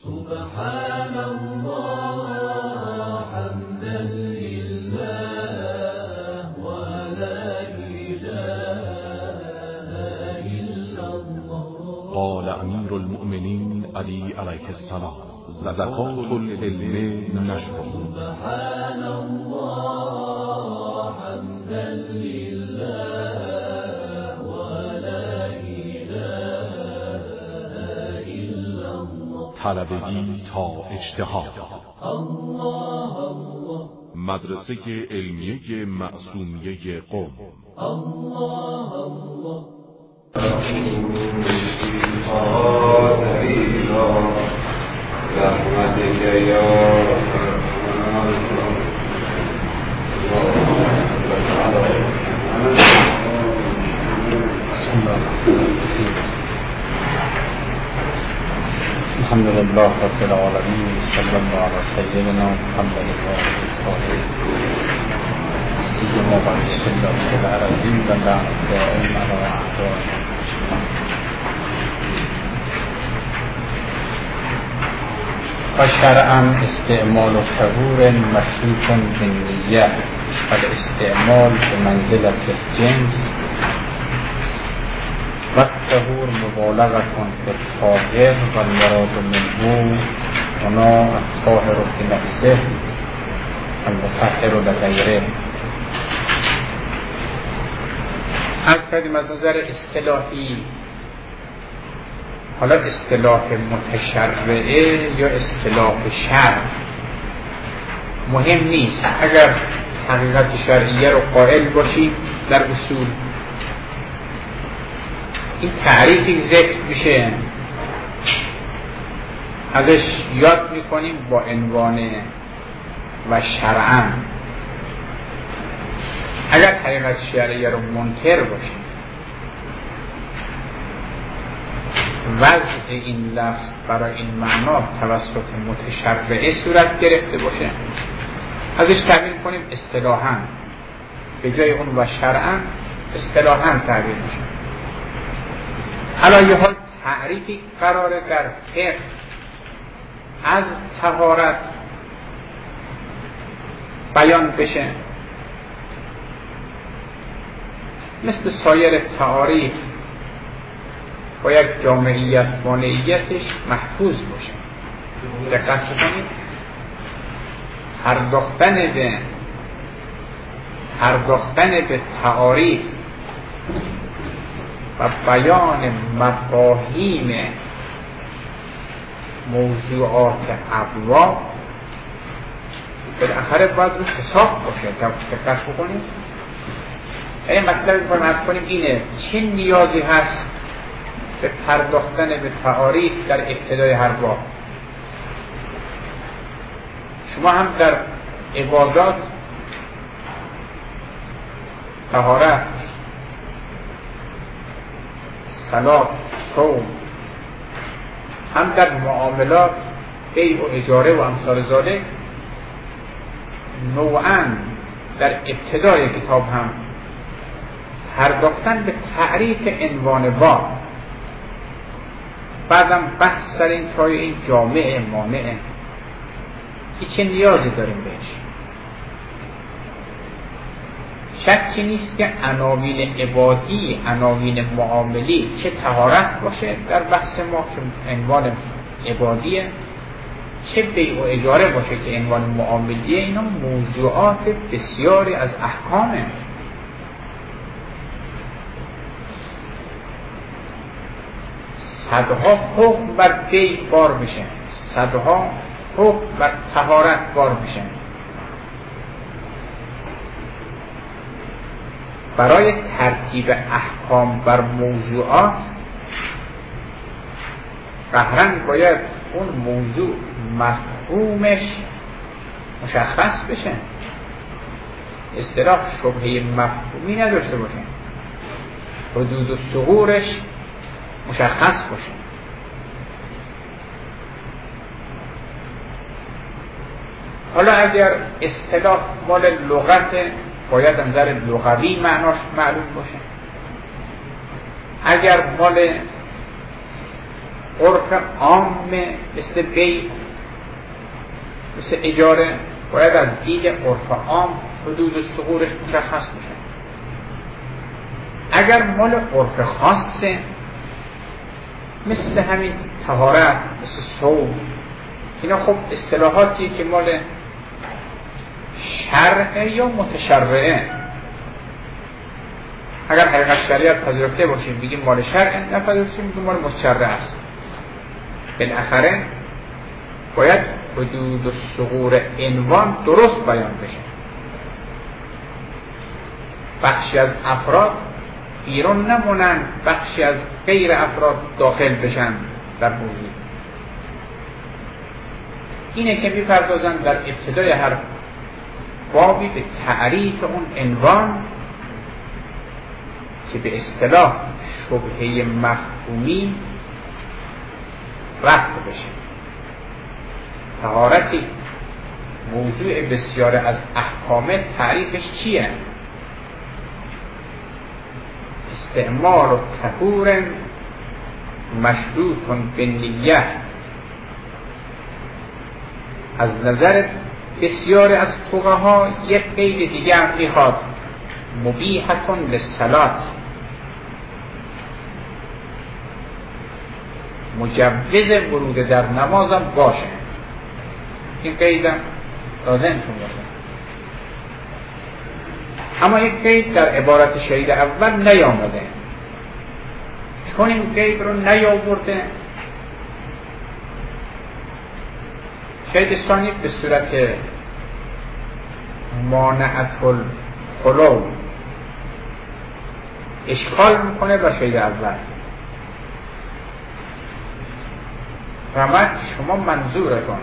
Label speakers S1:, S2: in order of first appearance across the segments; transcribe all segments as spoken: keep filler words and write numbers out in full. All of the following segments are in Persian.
S1: سبحان الله حمدا لله ولا إله إلا الله.
S2: قال امیر المؤمنین علی علیه السلام: زکات العلم نشر.
S1: سبحان الله حمدا لله ولا إله إلا الله.
S2: طلبگی تا اجتهاد.
S1: الله الله.
S2: مدرسه علمیه معصومیه قم.
S1: الله الله.
S3: رحمتك يا
S4: الحمد لله رب العالمين. صلى الله على سيدنا محمد وعلى آله سيدنا وبارك الله في العظيم لنا الدائم على أعدائنا. و شرعا استعمال طهور مشروط بالنیه و الاستعمال بمنزلة الجنس و الطهور مبالغة في الطاهر و المراد منه هنا الطاهر بنفسه المطهر لغیره. از کردیم از نظر اصطلاحی، حالا اصطلاح متشرعه یا اصطلاح شرع مهم نیست. اگر حقیقت شرعیه رو قائل باشید در اصول، این تعریفی ذکر میشه ازش یاد میکنیم با عنوان و شرعاً. اگر حقیقت شرعیه رو منکر باشید، وضع این لفظ برای این معنا توسط متشرعه صورت گرفته باشه، ازش تعبیر کنیم اصطلاحاً، به جای اون و شرعاً اصطلاحاً تعبیر میشه. حالا یه حال تعریفی قراره در فقه از طهارت بیان بشه، مثل سایر تعاریف باید جامعیت مانعیتش محفوظ باشه. دقت کنید، پرداختن به پرداختن به تعاریف و بیان مفاهیم موضوعات ابواب بالاخره باید رو حساب باشه. دقت کنید، این مطلب رو فرض کنیم اینه: چه نیازی هست به پرداختن به تعاریف در ابتدای هر باب؟ شما هم در عبادات، طهارت، صلات، صوم، هم در معاملات، بیع و اجاره و امثال ذالک، نوعاً در ابتدای کتاب هم پرداختن به تعریف عنوان باب، بعدم بحث سر این تای این جامعه مانعه، این چه نیازی داریم بهش. شکی نیست که عناوین عبادی، عناوین معاملی، چه طهارت باشه در بحث ما که عنوان عبادیه، چه بیع و اجاره باشه که عنوان معاملیه، اینا موضوعات بسیاری از احکامه. صدها حکم بر بیع بار میشه، صدها حکم بر طهارت بار میشه. برای ترتیب احکام بر موضوعات قهرن باید اون موضوع مفهومش مشخص بشه، اصطلاح شبهه مفهومی نداشته باشه، حدود و ثغورش مشخص باشه. حالا اگر اصطلاح مال لغت، باید از نظر لغوی معناش معلوم باشه. اگر مال عرف عام مثل بیع، مثل اجاره، باید از دید عرف عام حدود ثغورش مشخص میشه. اگر مال عرف خاصه مثل همین طهارت، مثل صوم، اینا خب اصطلاحاتیه که مال شرعه یا متشرعه. اگر حقیقت شریعت پذیرفته باشیم بگیم مال شرعه، نپذیرفتیم بگیم مال متشرعه است. بالاخره باید حدود و ثغور عنوان درست بیان بشه. بخشی از افراد بیرون نمونن، بخشی از غیر افراد داخل بشن در موضوع. اینه که می‌پردازن در ابتدای هر بابی به تعریف اون عنوان که به اصطلاح شبهه مفهومی رفع بشه. طهارتی موضوع بسیار از احکام تعریفش چیه؟ استعمال طهور مشروط بالنیه. از نظر بسیار از فقها یک قید دیگر میخواد، مبیحة للصلاة، مجوز ورود در نمازم باشه. این قیدم لازمتون باشه. اما این قید در عبارت شهید اول نیامده. چون این قید رو نیاورده، شهید ثانی به صورت مانعت الخلو اشکال میکنه بر شهید اول. فهمت شما منظورتون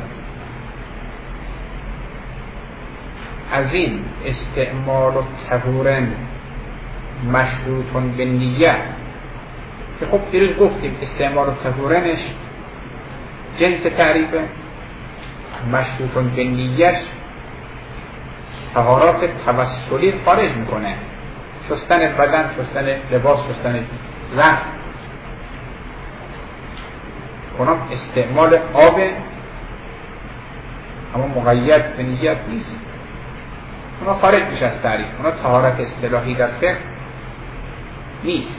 S4: از این استعمال و طهورن مشروطون به نیه که خب دیروز گفتیم استعمال و طهورنش جنس تعریفه، مشروطون به نیهش طهارات توسلی خارج میکنه، شستن بدن، شستن لباس، شستن زن. اونم استعمال آبه اما مقید به نیت نیست، اونا خارج میشه از تعریف. اونا طهارت اصطلاحی در فقه نیست.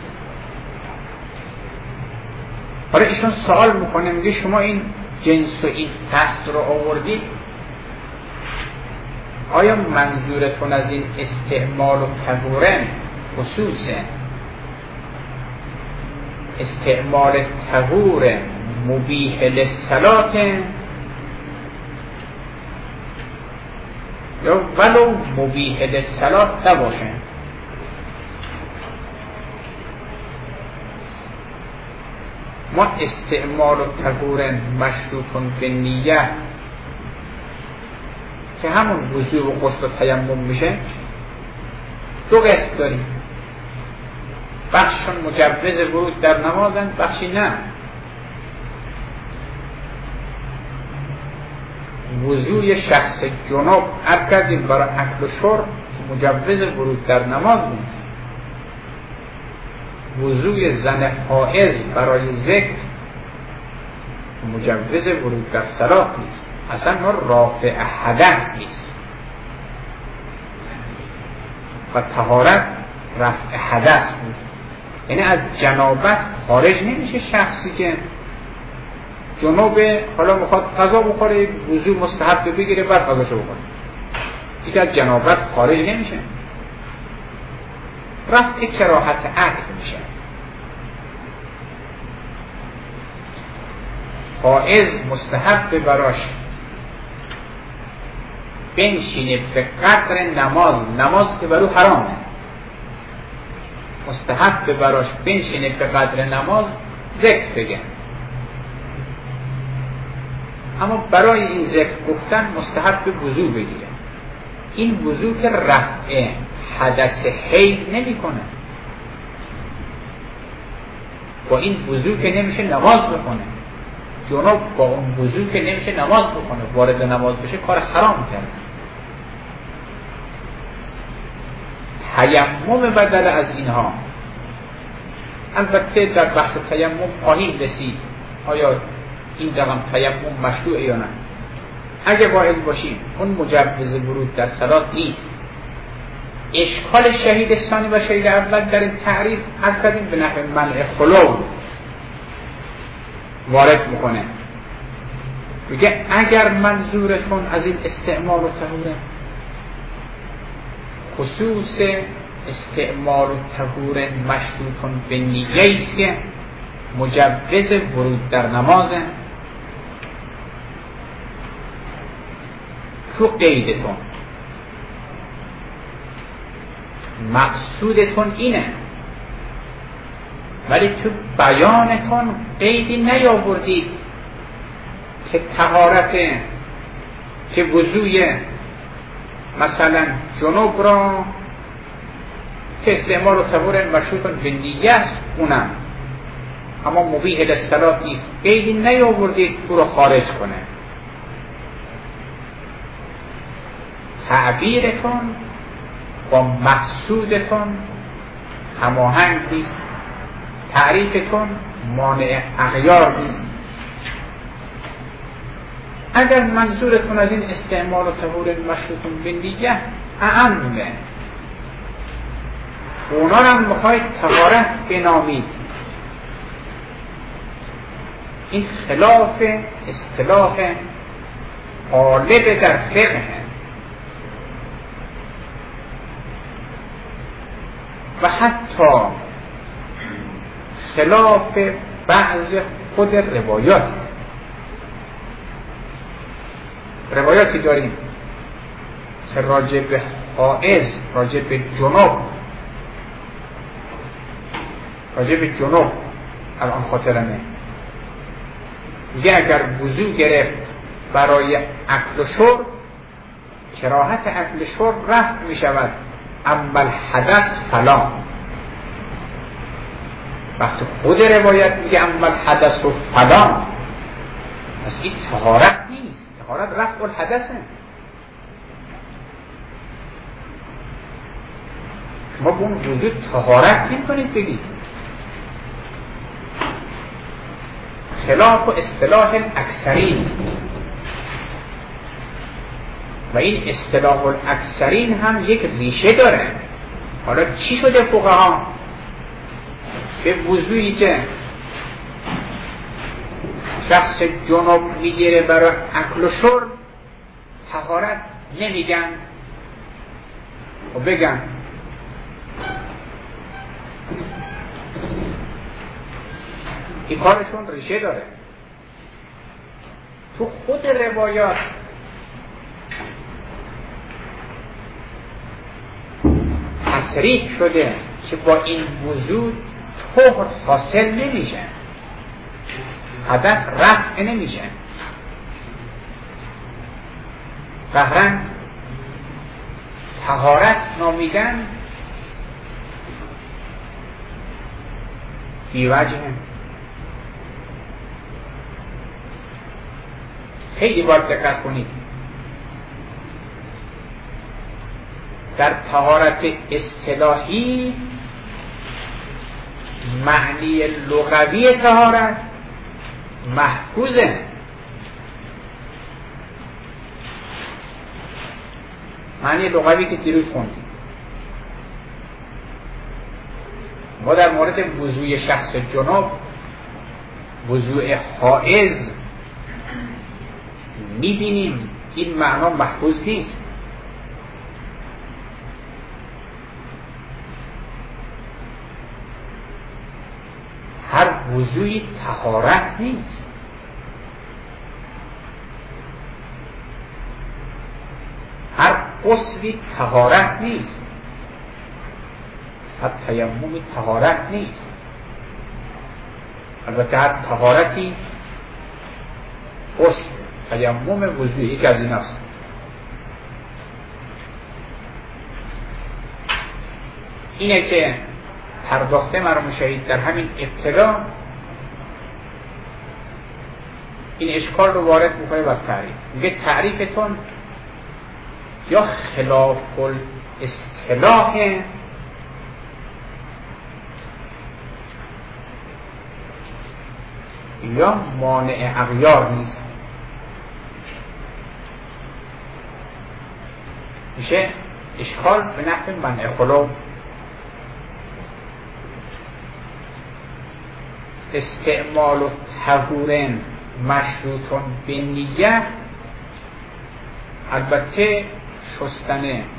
S4: حالا ایشون سوال میکنه، میگه شما این جنس و این فصل رو آوردید، آیا منظورتون از این استعمال و طهورن خصوصه استعمال طهور مبیح للصلاة یا ولو مبیح للصلاة نباشه؟ ما استعمال و طهور مشروطون به نیه که همون وضوء و غسل و تیمم میشه دو قسم داریم. بخششون مجوز ورود در نمازن، بخشی نه. وضوء شخص جنوب عرض کردیم برای اکل و شرب که مجوز ورود در نماز نیست. وضوء زن حائض برای ذکر مجوز ورود در صلاة نیست، اصلا ما رافع حدث نیست و طهارت رفع حدث بود. یعنی از جنابت خارج نمیشه شخصی که جنوبه، حالا میخواد غذا بخوره، وضو مستحب بگیره بعد غذاشو بخوره، دیگه از جنابت خارج نمیشه، رفع کراهت اکل میشه. حائض مستحب براش بنشینه به قدر نماز، نماز که برو حرامه، مستحب براش بنشینه به قدر نماز ذکر بگه. اما برای این ذکر گفتن مستحب وضو بگیره. این وضو که رفع حدث حیض نمی کنه، با این وضو که نمیشه نماز بکنه. جنوب با اون وضو که نمیشه نماز بکنه، وارد نماز بشه کار حرام کرده. تیمم بدل از اینها. البته در بحث تیمم خواهیم رسید آیا این رقم تیمم مشروعه یا نه. اگه قائل باشیم اون مجوز ورود در صلات نیست. اشکال شهید ثانی و شهید اول در این تعریف از کردیم به نحو منع خلو وارد میکنه. میگه اگر منظورتون از این استعمال و طهوره خصوص استعمال و طهور مشروطون به نیه است که مجوز ورود در نمازه، تو قیدتون مقصودتون اینه ولی تو بیانتون قیدی نیاوردید که طهارت که وضوی مثلا جنوب را که استعمال و طهور مشروطون به نیه است اونم اما مبیح للصلاة نیست، قیدی نیاوردید او رو خارج کنه. تعبیرتون با مقصودتون هماهنگ نیست، تعریفتون مانع اغیار نیست. اگر منظورتون از این استعمال و طهور مشروطون به نیه اعمه، اونا رو هم میخواید طهارت بنامید، این خلاف اصطلاح غالب در فقه و حتی خلاف بعض خود روایات. روایاتی داریم که راجع به حائض، راجع به جنوب راجع به جنوب الان خاطرمه میگه اگر وضو گرفت برای اکل و شرب کراهت اکل و شرب رفع می شود، اما الحدث فلا. وقتی خود روایت میگه اما الحدث فلا، پس این طهارت نیست، طهارت رفع الحدثه. شما به اون وضو طهارت نمی‌کنید بگید. خلاف اصطلاح الاکثرین و این اصطلاح الاکثرین هم یک ریشه داره. حالا چی شده فقها به وضویی که شخص جنوب میگیره برای اکل و شرب طهارت نمیگن و بگن این کارشون ریشه داره. تو خود روایات تصریح شده که با این وجود طهر حاصل نمیشه، حدث رفع نمیشه. قهرن طهارت نامیدن بیوجه. خیلی باید دقت کنید در طهارت اصطلاحی معنی لغوی طهارت محفوظه. معنی لغوی که دیروز خوندیم ما در مورد وضوی شخص جنوب، وضوء حائض میبینیم این معنا محفوظ نیست. هر وضوعی طهارت نیست. هر غسلی طهارت نیست. هر تیممی طهارت نیست. البته هر طهارتی غسل، تیمم، وضوعی یک از این است. اینه که پرداخته مرحوم شهید در همین ابتدا این اشکال رو وارد میکنه بر تعریف. میگه تعریفتون یا خلاف الاصطلاح یا مانع اغیار نیست. میشه اشکال به نحو منع خلو. استعمال و طهورن مشروطون به نیه، البته شستن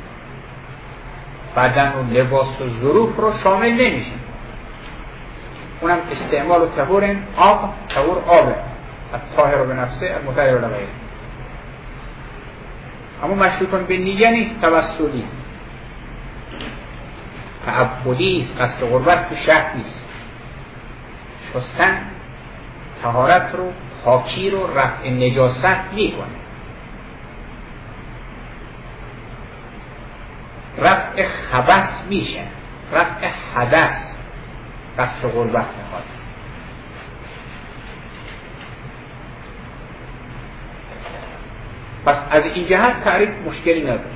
S4: بدن و لباس و ظروف رو شامل نمیشه. اونم استعمال و طهورن، آب، طهور آبه، الطاهر به نفسه المطهر به غیره. اما مشروطون به نیه نیست، توسلی تعبدی است، قصد قربت به شرط نیست. شستن طهارت رو، پاکی رو، رفع نجاست میکنه. رفع خبث میشه، رفع حدث قصد قربت میخواد. پس از این جهت تعریف مشکلی نداره.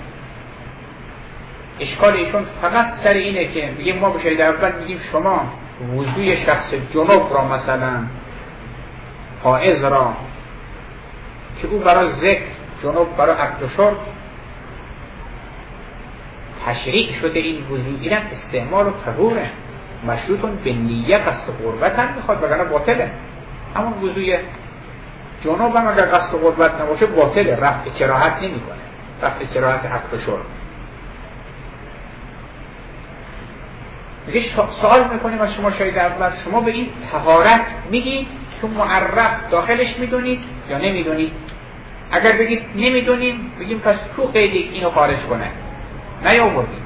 S4: اشکال ایشون فقط سر اینه که بگیم ما به شهید اول میگیم شما وضوی شخص جنوب را، مثلا حائض را که او برای ذکر، جنوب برای اکل و شرب تشریع شده، این وضو اینم استعمال و طهوره، مشروطون به نیت قصد قربت هم میخواد، وگرنه باطله. همون وضوی جنوب هم اگر قصد قربت نباشه باطله، رفع کراهت نمی کنه، رفع کراهت اکل و شرب. میگه سوال میکنیم از شما شاید اول، شما به این طهارت میگید تو معرف داخلش میدونید یا نمیدونید؟ اگر بگید نمیدونیم، بگیم پس تو قید اینو خارج کنه، نیاوردید،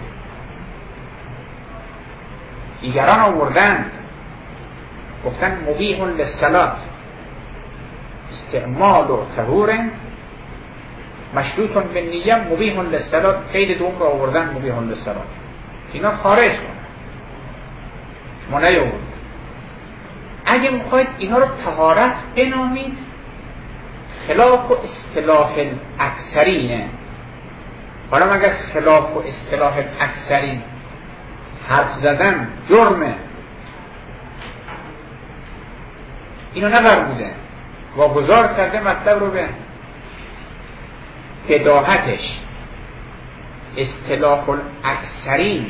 S4: دیگران آوردن، گفتن مبیح للصلاة، استعمال و طهور مشروط به نیه، مبیح للصلاة، قید دوم رو آوردن مبیح للصلاة، اینا خارج کنه، شما نیاوردید. اگه میخواید اینا رو طهارت بنامید، خلاف و اصطلاح الاکثرینه. حالا مگر خلاف و اصطلاح الاکثرین حرف زدن جرمه، اینو نفرموده، واگذار کرده مطلب رو به بداهتش. اصطلاح الاکثرین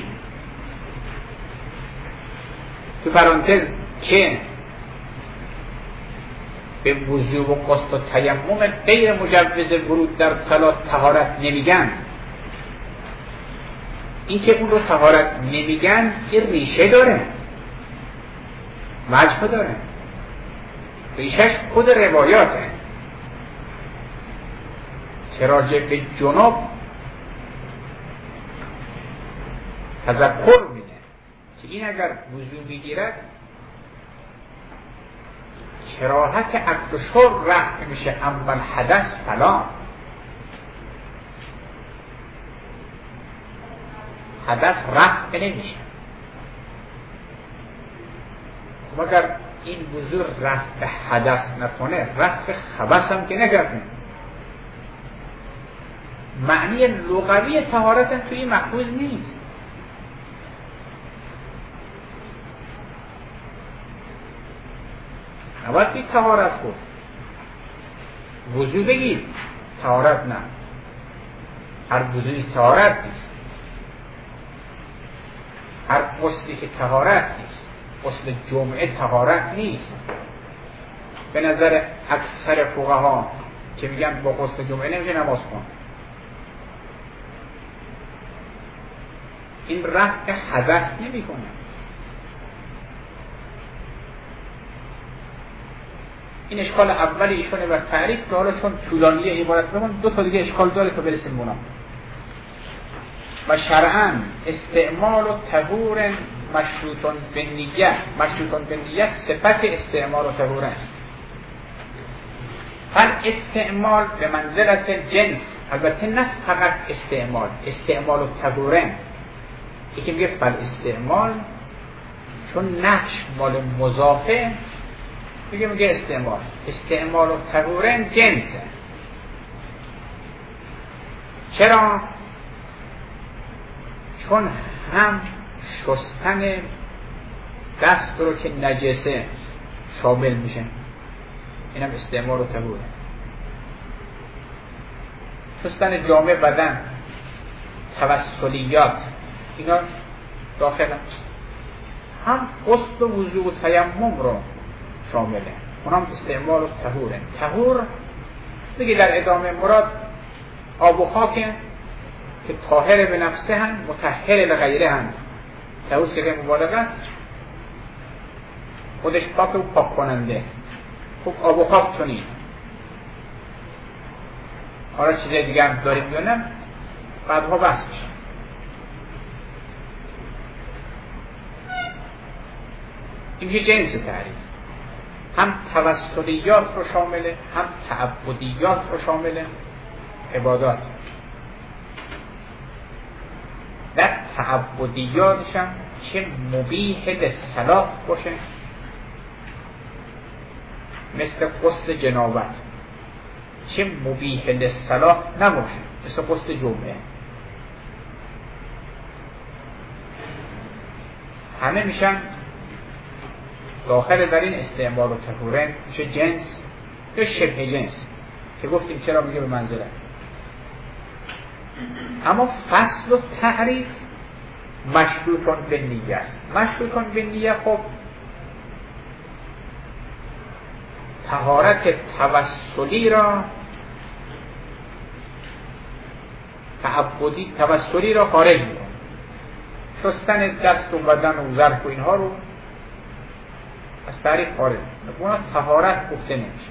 S4: تو پرانتز که به وضو و قصد و تیمم غیر مجوز ورود در صلات طهارت نمیگن. این که اون رو طهارت نمیگن یه ریشه داره، وجه داره، ریشهش خود روایاته که راجع به جنوب تذکر میده که این اگر وضو میگیرد کراهت اکل و شرب رفع میشه، اول حدث فلان، حدث رفع نمیشه. مگر این وضو رفع حدث نکنه، رفع خبث هم که نگرده. معنی لغوی طهارت هم توی این محفوظ نیست. نباید بید طهارت خود وضو بگید طهارت نه، هر وضوی طهارت نیست، هر غسلی که طهارت نیست، غسل جمعه طهارت نیست به نظر اکثر فقها که میگن با غسل جمعه نمیشه نماز کن. این رفع حدث نمی کنه. این اشکال اولی ایشونه بر تعریف که حالا چون طولانیه عبارت بمون، دو تا دیگه اشکال داره تا برسیم بنا. و شرعاً استعمال و طهور مشروطون به نیه، مشروطون به نیه صفت استعمال و طهور است. هر استعمال به منزلت جنس، البته نه فقط استعمال، استعمال و طهورن. یکی میگه فل استعمال چون نقش مال مضافه، میگه میگه استعمال، استعمال و طهورن جنسه. چرا؟ چون هم شستن دست رو که نجسه شامل میشه، اینم استعمال و طهوره. شستن جامع بدن، توسلیات، اینا داخل هم غسل و وضو و تیمم رو شامله، اونم استعمال و طهوره. طهور دیگه در ادامه مراد آب و خاک که طاهر به نفسه هم مطهر لغیره هم. طهور صیغه مبالغه است، خودش پاک و پاک کننده. خب آب و خاک چنین. حالا چیزای دیگه هم داریم یا نه بعدها بحث میشه. این میشه جنس تعریف، هم توسلیات رو شامله، هم تعبدیات رو شامله، عبادات. در تعبدیاتش هم چه مبیح للصلاة باشه، مثل غسل جنابت، چه مبیح للصلاة نباشه، مثل غسل جمعه. همه میشن داخل در این استعمال و طهوره، میشه جنس یا شبه جنس که گفتیم چرا میگه به منزله. اما فصل و تعریف مشروطان به نیه است. مشروطان به نیه خب طهارت توسلی را تعبدی توسلی را خارج میکنه. شستن دست و بدن و ظرف و اینها رو از تعریف خارج میکنه، اون طهارت گفته نمیشه.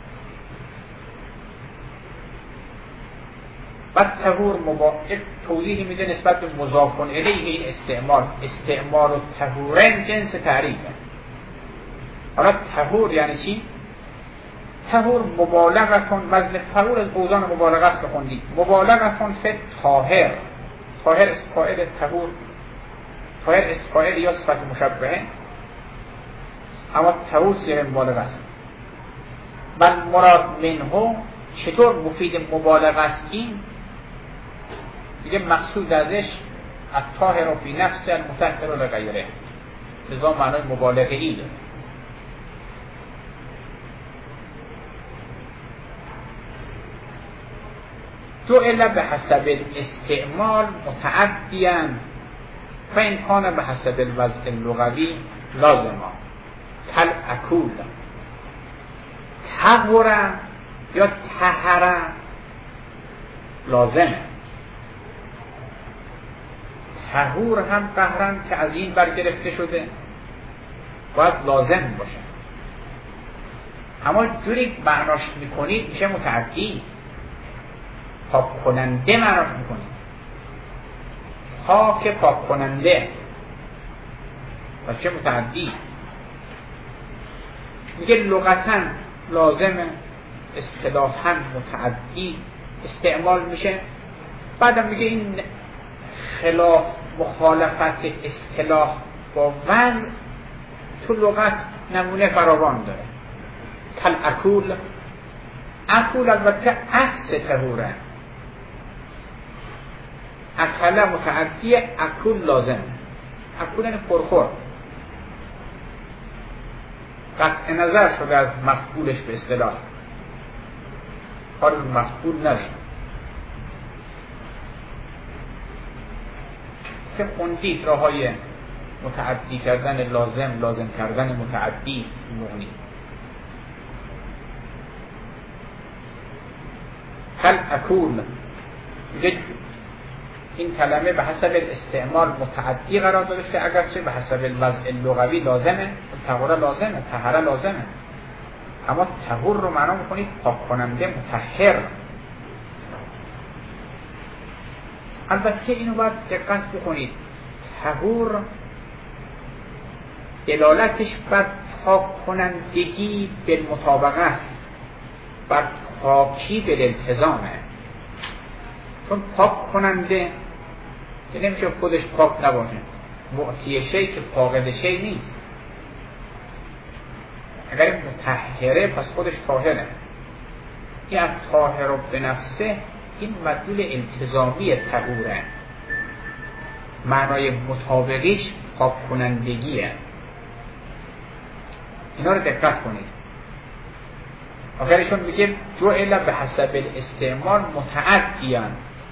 S4: بعد طهور مبا... توضیحی میده نسبت به مضاف الیه این استعمال. استعمال و طهورن جنس تعریفه. حالا طهور یعنی چی؟ طهور مبالغتون، وزن طهور از اوزان مبالغه است که خوندید. مبالغتون فی طاهر. طاهر اسم فاعل طهور، طاهر اسم فاعل یا صفت مشبهه، اما طهور صیغه مبالغه است. و مراد منه چطور مفید مبالغه است؟ این دیگه مقصود ازش الطاهر فی نفس المطهر لغیره، لذا معنای مبالغه ای داره. جعل به حسب الاستعمال متعدیاً فإن کان به حسب الوضع اللغوی لازما کل اکول. طهر یا طهر لازمه. طهور هم قهرن که از این برگرفته شده باید لازم باشه، اما جوری معناش میکنید میشه متعدی. پاک کننده معناش میکنید، پاک پاک کننده، و چه متعدی. میگه لغتاً لازمه، اصطلاحاً متعدی استعمال میشه. بعدم میگه این خلاف مخالفت اصطلاح با وضع تو لغت نمونه فراوان داره. کل اکول، اکول البته عکس طهوره. اکل متعدی، اکول لازم. اکول یعنی پرخور، قطع نظر شده از مفعولش به اصطلاح، کار به مفعول نداره. که خوندید راه های متعدی کردن لازم، لازم کردن متعدی مغنی. کل اکول میگه این کلمه به حسب استعمال متعدی قرار داده که اگرچه به حسب الوضع لغوی لازمه، طهوره لازمه، طهره لازمه، اما طهور رو معنا میکنید پاک کننده، مطهر. البته اینو باید دقت بکنید، طهور دلالتش بر پاک کنندگی بالمطابقه است، بر پاکی بالالتزامه. چون پاک کننده که نمیشه خودش پاک نباشه، معطی شی که فاقد شی نیست. اگر مطهره پس خودش طاهره. این از طاهر به نفسه این مدلول التزامی طهوره، معنای مطابقیش پاک کنندگیه. اینا رو دقت کنید. آخرشون میگه جعل به حسب الاستعمال متعدیان.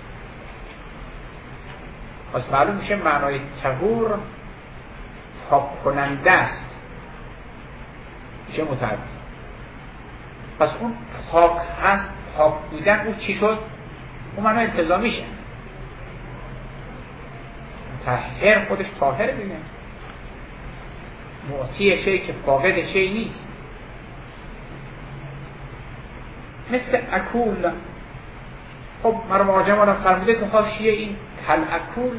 S4: پس معلوم میشه معنای طهور پاک کننده است، میشه متعدی. پس اون پاک هست، پاک بودن اون چی شد؟ اون معنای التزامی شه. طاهر خودش طاهر بینه، معطی شی که فاقد شی نیست. مثل اکول، خب مرحوم آقا جمال فرموده که حاشیه این کل اکول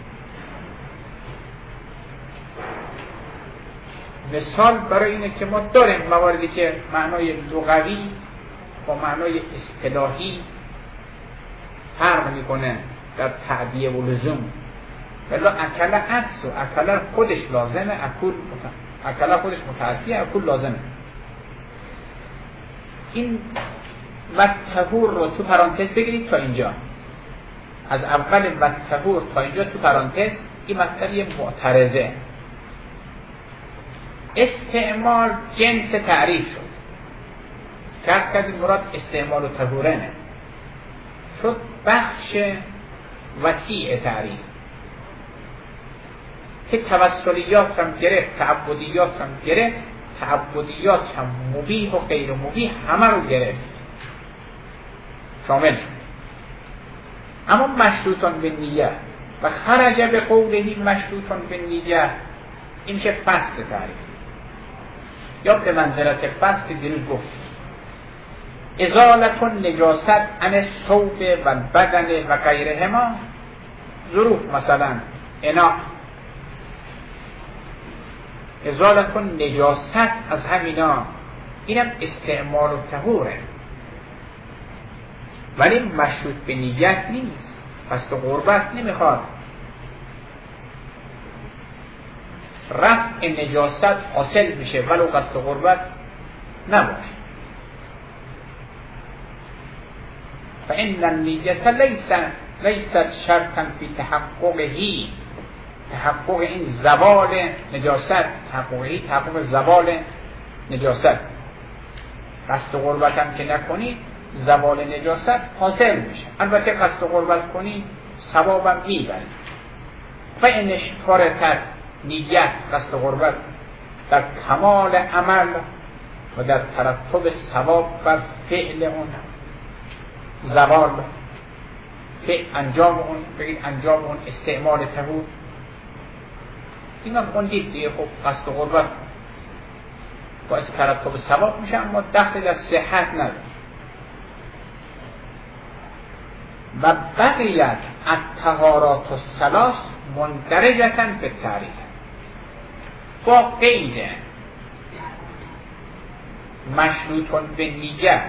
S4: مثال برای اینه که ما داریم مواردی که معنای لغوی با معنای اصطلاحی فرق میکنه در تعبیه و لزوم. ولی اکل عکس و اکل خودش لازمه، اکول اکل خودش متعدیه، اکول لازمه. این و طهور رو تو پرانتز بگیرید تا اینجا، از اول و طهور تا اینجا تو پرانتز. این مطلب یه معترضه. استعمال جنس تعریف شد، کس کردیم مراد استعمال و طهورنه، شد بخش وسیع تعریف که توسلیات هم گرفت، تعبدیات هم گرفت، تعبدیات هم مبیح و غیر مبیح همه رو گرفت، شامل شد. اما مشروطان به نیه و خرج به قولهی مشروطان به نیه، این میشه فصل تعریف یا به منزلت فصل دیروز گفت. ازالت نجاست عن الثوب و بدن و غیرهما، ظروف مثلا انا، ازالت نجاست از همینا، اینم استعمال و طهوره، ولی مشروط به نیت نیست، پس تو قربت نمیخواد. رفع نجاست حاصل میشه ولو قصد قربت نباشه. فإن النیت لیس لیست شرطا فی تحققهی، تحقق این زوال نجاست، تحققهی تحقق زوال نجاست. قصد قربت هم که نکنی زوال نجاست حاصل میشه. البته قصد قربت کنی ثوابم میبری. فإن اشترطت نیت قصد قربت در کمال عمل و در ترتب ثواب بر فعل اون زوال، فعل انجام اون، بگید انجام اون استعمال طهور، این هم خوندید دیگه. خب قصد قربت باعث ترتب ثواب میشه اما دخل در صحت نداره. و بقیت الطهارات الثلاث مندرجة به تعریف با قید مشروطون به نیت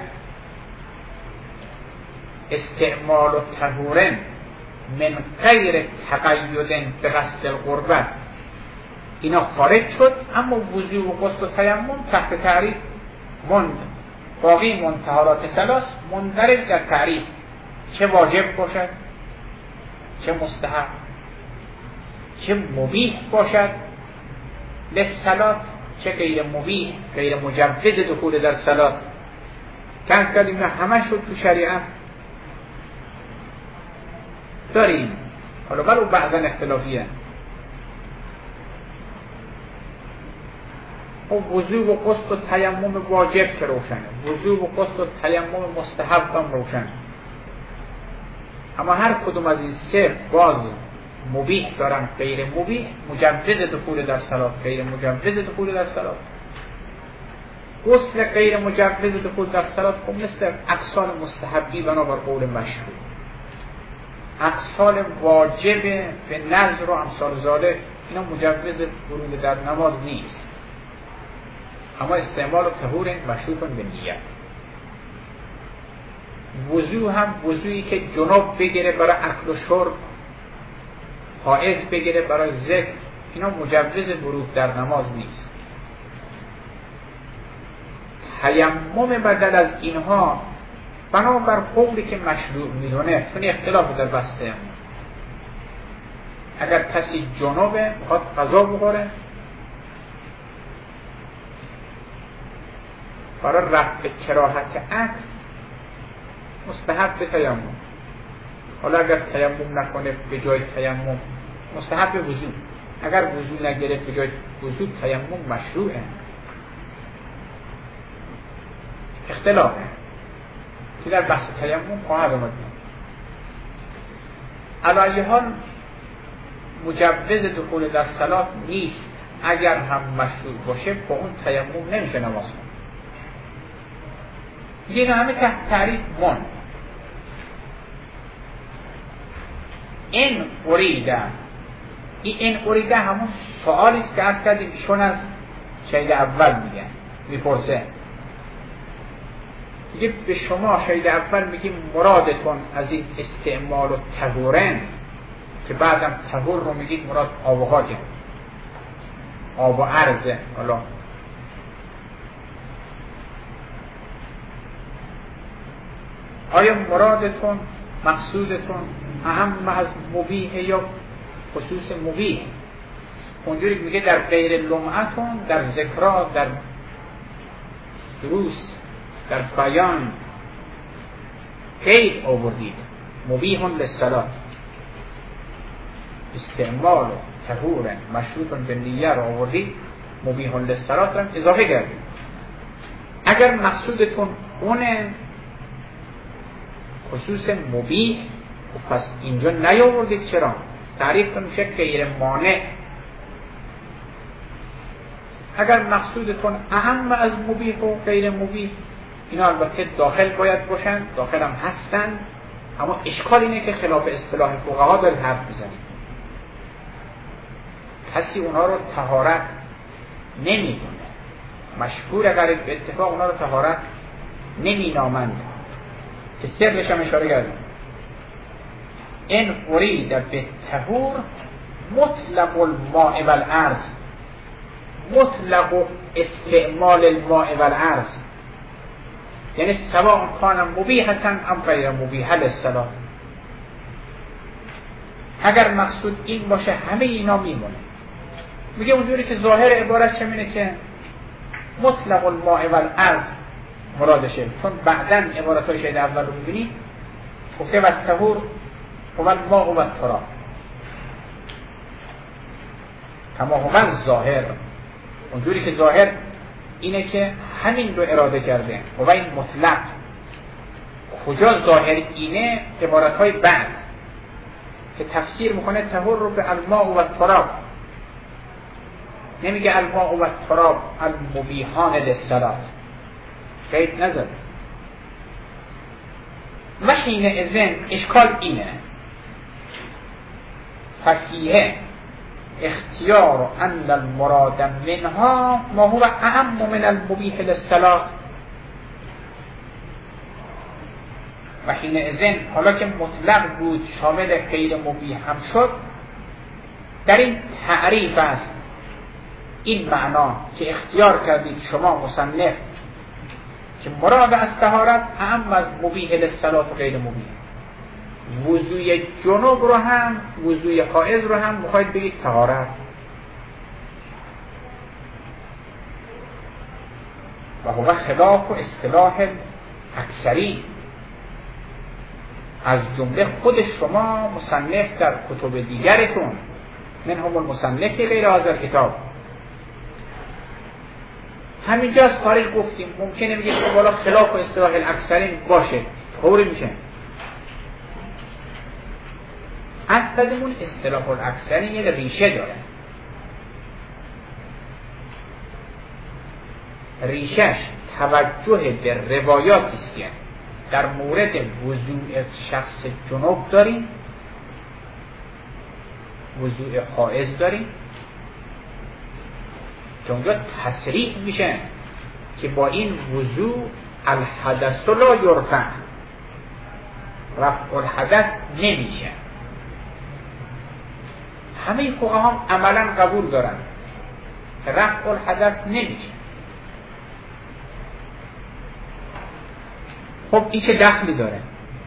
S4: استعمال و طهورن من غیر تقید به قصد القربت، اینا خارج شد، اما وضو و غسل و تیمم تحت تعریف مند. باقی منطهارات ثلاث مندرج در تعریف، چه واجب باشد، چه مستحب، چه مبیح باشد للصلاة، چه غیر مبیح، غیر مجوز دخول در صلاة. کنز کردیم همه شد تو شریعت داریم، حالا برو بعضا اختلافیه. و وضو و غسل و تیمم واجب که روشنه، وضو و غسل و تیمم مستحب هم روشنه، اما هر کدوم از این سه باز مبیح دارن، غیر مبیح، مجوز دخول در صلاة، غیر مجوز دخول در صلاة. غسل غیر مجوز دخول در صلاة خب مثل اقسال مستحبی بنابر قول مشهور، اقسال واجب به نظر و امثال ذالک اینا مجوز ورود در نماز نیست، اما استعمال و طهور مشروط به نیت. وضو هم وضویی که جنوب بگیره برای اکل و شرب، حائض بگیره برای ذکر، اینا مجوز ورود در نماز نیست. تیمم بدل از اینها بنابر قولی که مشروع میدونه، چون اختلاف در بحث تیمم. اگر کسی جنوبه میخواد غذا بخوره، برای رفع کراهت عقل مستحب تیمم. حالا اگر تیمم نکنه به جای تیمم مستحب وضو، اگر وضو نگرفت به جای وضو تیمم مشروعه. اختلافه که در بحث تیمم خواهد آمد. علی حال مجوز دخول در صلات نیست، اگر هم مشروع باشه با اون تیمم نمیشه نماز خوند. دیگه همه تحت تعریف ماند. این اریده، این این اریده همون سوالی است که عرض کردیم ایشون از شهید اول میگن میپرسه، میگه به شما شهید اول میگیم مرادتون از این استعمال و طهورن که بعدم طهور رو میگید مراد آب و خاکه، آب و عرضه. حالا آیا مرادتون مقصودتون اهم از مبیح یا خصوص مبیح؟ اونجوری میگه در غیر لمعتون، در ذکرها، در دروس، در بیان قید آوردید مبیح للصلات، استعمال و طهور مشروط به نیه رو آوردید، مبیح للصلات رو اضافه کردید. اگر مقصودتون اونه خصوص مبیح، پس اینجا نیاوردید. چرا؟ تعریف میشه غیر مانع. اگر مقصودتون اهم از مبیح و غیر مبیح، اینا البته داخل باید باشن، داخل هم هستن، اما اشکال اینه که خلاف اصطلاح فقها دارید حرف میزنید. کسی اونها رو طهارت نمیدونه، مشهور اگر به اتفاق اونها رو طهارت نمینامند که سرش هم اشاره کردیم. این ارید به طهور مطلق الماء والارض، مطلق استعمال الماء والارض، یعنی سواء کان مبیحتا ام غیر مبیح للصلاة. اگر مقصود این باشه همه اینا میمونه. میگه اونجوری که ظاهر عبارت چمینه که مطلق الماء والارض مرادشه، چون بعداً عبارتهای شهید اول رو میبینی گفته و طهور و الماء و التراب کما هو ظاهر. اونجوری که ظاهر اینه که همین رو اراده کرده و این مطلق. کجا ظاهر اینه؟ عبارتهای بعد که تفسیر میکنه طهور رو به الماء و التراب، نمیگه الماء و التراب المبیحان للصلاة، قید نظر. و حین اذن اشکال اینه ففیه اختیار ان المراد منها ما هو اهم من المبیح للصلاة. و حین اذن حالا که مطلق بود شامل غیر مبیح هم شد، در این تعریف است این معنا که اختیار کردید شما مصنف که مراد از طهارت اهم از مبیح للصلاة و غیر مبیح. وضوی جنوب رو هم وضوی حائض رو هم میخواید بگید طهارت. و هو خلاف و اصطلاح اکثری، از جمله خود شما مصنف در کتب دیگرتون، منهم المصنف غیر هذا الکتاب. همینجا از خارج گفتیم ممکنه بگید که بالا خلاف و اصطلاح الاکثرین باشه، طوری میشه. اصلا اصطلاح الاکثرین یک ریشه داره. ریشش توجه به روایاتی است که در مورد وضوء شخص جنوب داریم، وضوء حائض داریم، که اونجا تصریح میشه که با این وضوء الحدث لا یرفع، رفع الحدث نمیشه. همه فقها هم عملا قبول دارن که رفع الحدث نمیشه. خب این چه دخلی داره؟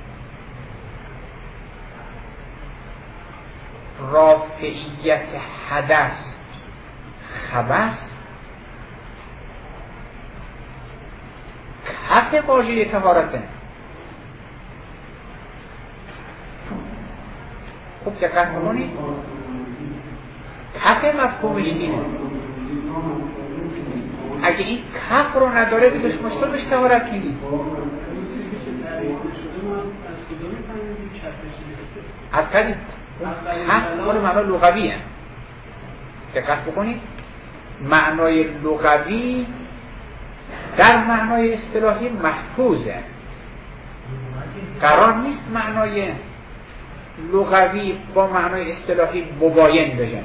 S4: رافعیت حدث خبث کف واژه طهارته. خوب دقت کنید، کف مفهومش اینه. اگه این کف رو نداره بگوش مشکل بهش طهارت نیست. از کدی کف مال معنی لغویه. دقت بکنید، معنای لغوی در معنای اصطلاحی محفوظه. قرار نیست معنای لغوی با معنای اصطلاحی مباین بشن.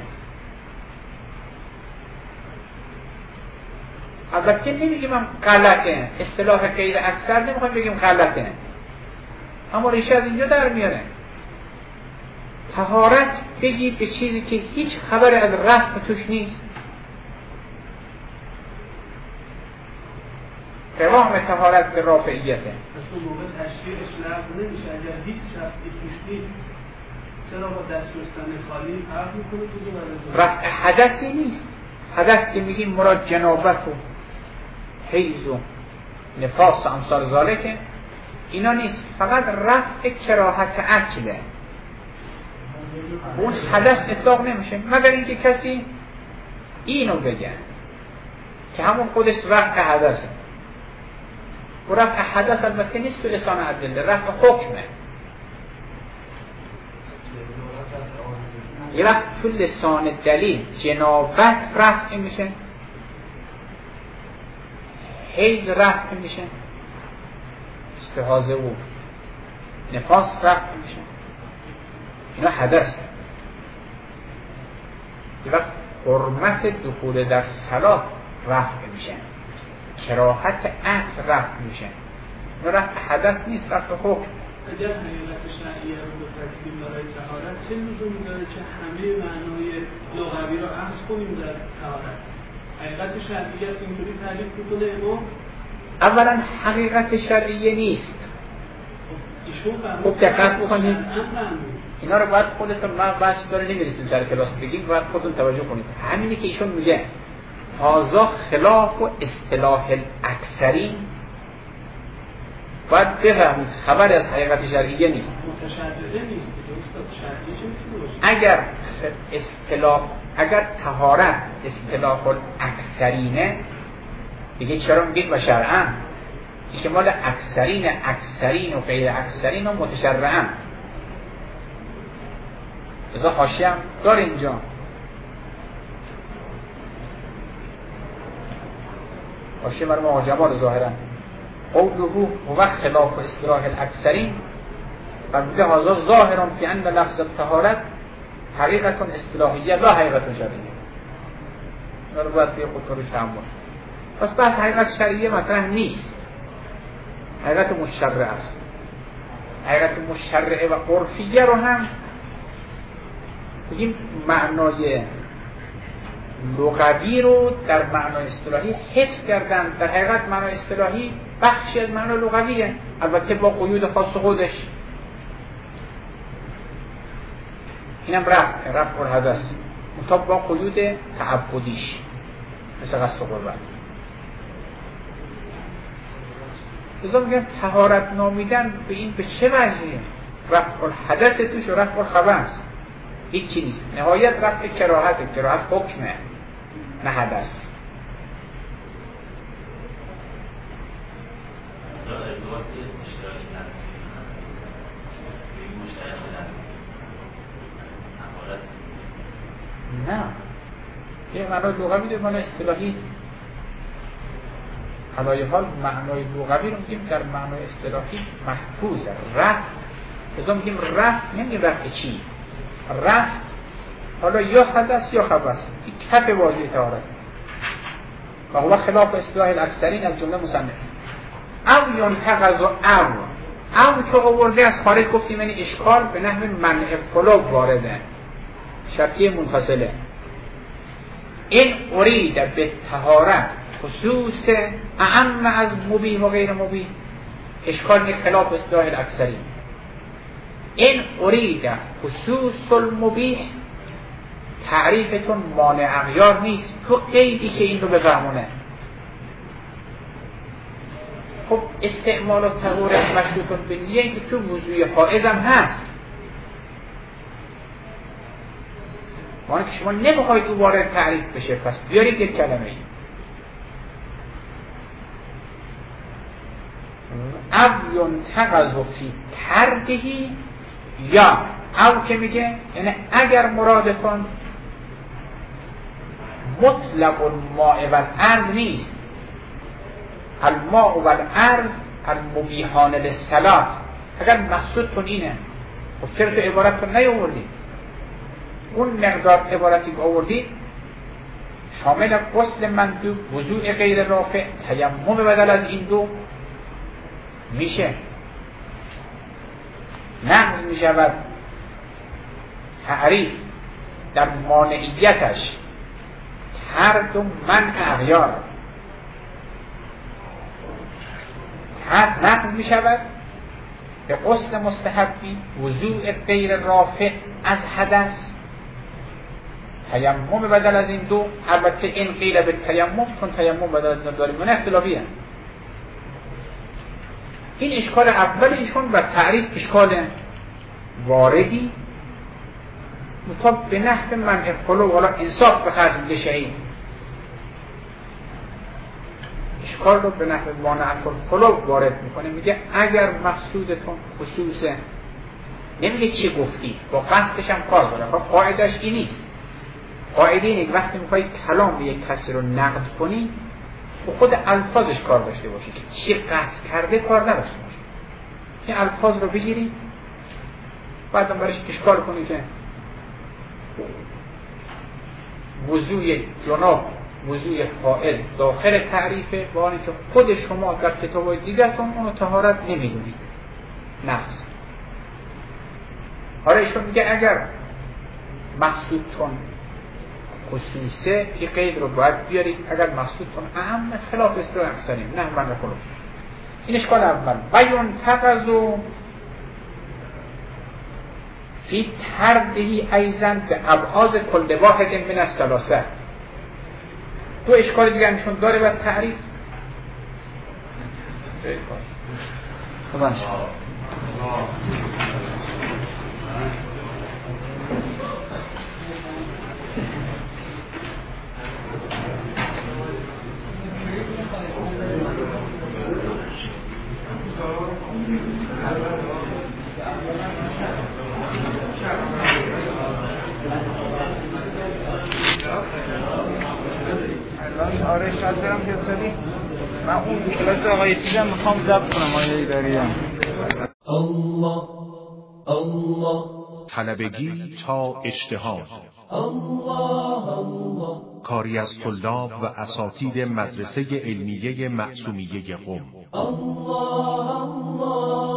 S4: البته نمیگیم هم غلطه، اصطلاح غیر اکثر نمیخوایم بگیم غلطه، اما ریشه از اینجا در میاره. طهارت بگی به چیزی که هیچ خبر از رفع توش نیست. قوام طهارت به رافعیته.
S3: اصلا موقع تشریعش لغو نمیشه اگر هیچ رفعی توش نیست. چرا با دست شستن خالی فرق میکنه؟
S4: رفع حدثی نیست. حدث که میگیم مراد جنابت و حیض و نفاس و امثال ذالکه، اینا نیست، فقط رفع کراهت اکله. اون حدث اطلاق نمیشه مگر اینکه کسی اینو بگه که همون خودش رفع حدثه. و رفع حدث البته نیست تو لسان ادله، رفع حکمه. یه وقت تو لسان دلیل جنابت رفع میشه، حیض رفع میشه، استحاضه و نفاس رفع میشه، اینا حدثه. یه وقت حرمت دخول در صلات رفع میشه، کراهت عقل رفع میشه. اینا رفع حدث نیست، رفع حکم.
S3: اگر حقیقت شرعیه رو به تکمیل برای طهارت چه لزومی داره که همه معنای لغوی رو عکس کنیم در طهارت؟ حقیقت شرعیه است اینطوری تعریف میکنه امام؟
S4: اولا حقیقت شرعیه نیست. خوب دقت بکنید، اینا رو باید خودتون، ما بچه داره نمیرسیم سر کلاس بگیم، باید خودتون توجه کنید. همینی که ایشون میگه هازا خلاف و اصطلاح الاکثرین، باید بفهمید خبر از حقیقت شرعیه نیست.
S3: متشدده نیست.
S4: اگر اصطلاح، اگر طهارت اصطلاح الاکثرینه دیگه چرا میگید و شرعن؟ این که مال اکثرین، اکثرین و غیر اکثرین و متشرعن. ازا حاشیه هم داره اینجا. حاشیه برای معاجمه رو ظاهرا قوله هو خلاف اصطلاح الاکثرین و بوده هازا ظاهران فی ان لفظ الطهارت حقیقت اصطلاحیه لا حقیقت شرعیه. اینا رو باید به خودتون روش تحمل. پس بحث حقیقت شرعیه مطرح نیست، حقیقت مشرع است. حقیقت مشرعه و عرفیه رو هم بگیم معنای لغوی رو در معنای اصطلاحی حفظ کردن. در حقیقت معنای اصطلاحی بخشی از معنای لغویه، البته با قیود خاص خودش. اینم رفع رفع الحدث مطابق با قیود تعبدیش، مثل قصد و قربت. لذا میگن طهارت نامیدن به این به چه وجهه؟ رفع الحدث توش و رفع الخبث هیچ چی نیست. نهایت رفع کراهت، کراهت حکمه نه حدث. نه یه معنای لغوی ده، معنای اصطلاحی. حالای حال معنای لغوی رو میگیم در معنای اصطلاحی محفوظه. رفع، لذا میگیم رفع، نمیگیم رفع چی؟ رفع حالا یا حدث یا خبث، این کف واژه طهارت و هو خلاف اصطلاح الاکثرین از جمله مصنف. او ینتقض و او او که آورده از خارج گفتیم یعنی اشکال به نحو منع فلوب وارده، شرطیه منفصله. این ارید به طهارت خصوص اعم از مبیح و غیر مبیح، اشکال یک خلاف اصطلاح الاکثرین. این ارید خصوص المبیح، تعریفتون مانع اغیار نیست، تو قیدی که این رو بفهمونه. خب استعمال و طهور مشروط به نیه که تو وضوی حائض هم هست. معنی که شما نمیخواید دوباره تعریف بشه، پس بیارید یک کلمه ای. او ینتقض فی ترکه، یا او که میگه یعنی اگر مرادتون مطلق الماء والارض نیست، الماء والارض المبیحان للصلاة، اگر مقصودتون اینه خب چرا تو عبارتتون نیاوردید؟ اون مقدار عبارتی که آوردید شامل غسل مندوب، وضوء غیر رافع، تیمم بدل از این دو میشه. نقض میشود تعریف در مانعیتش هر دو منع اغیار، نقض میشود به غسل مستحبی، وضوء غیر رافع از حدث، تیمم بدل از این دو. البته این قیل به تیمم، چون تیمم بدل از این داریم من اختلافیه. این اشکال اول ایشون و تعریف اشکال واردی مطابق به نحو منع خلو، حالا انصاف به خرج بشه، این اشکال رو به نحو مانع خلو وارد میکنه. میگه اگر مقصودتون خصوصه، نمیگه چه گفتی، با قصدش هم کار داره، خب قاعدش این نیست. قاعده اینه وقتی میخوایی کلام یک کسی رو نقد کنی و خود الفاظش کار داشته باشی که چی قصد کرده کار نداشته باشی. این الفاظ رو بگیری بعدم برش اشکال کنی که وضوء جناب، وضوء حائض داخل تعریفه، با اینکه خود شما در کتاب‌های دیگرتون اونو طهارت نمیدونید، نقص. حالا ایشون میگه اگر مقصودتون خصوصه این قید رو باید بیارید، اگر مقصودتون اهم خلاف است رو اکثرین نه من خلاف. این اشکال اول. بیان تقضو فی تردهی ایزن به ابعاد کل واحد من الثلاثه. دو اشکال دیگر نشون داره و تعریف خداش
S5: آره شاید برم پیاسدی من اون کلاس آقای چیزم میخوام ضبط کنم آیه داریم.
S1: الله الله
S2: طلبگی تا اجتهاد،
S1: الله الله
S2: کاری از طلاب و اساتید مدرسه علمیه معصومیه قم.
S1: الله الله